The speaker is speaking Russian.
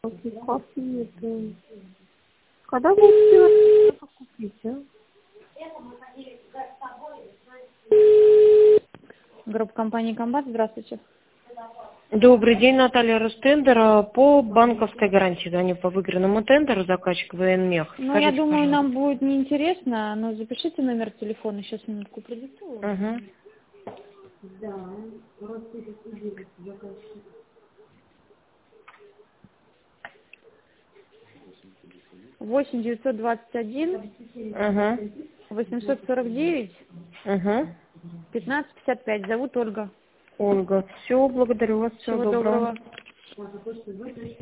Кофе это... Когда вы успели купить, а? Группа компании «Комбат», здравствуйте. Добрый день, Наталья Ростендер. По банковской гарантии, да, не по выигранному тендеру, заказчик ВНМЕХ. Ну, я Скажите, думаю, пожалуйста. нам будет неинтересно, но запишите номер телефона, сейчас минутку продиктую. Угу. 8 921 Угу. 849 Угу. 1555. Зовут Ольга. Ольга, все, благодарю вас, всего Всего доброго. доброго.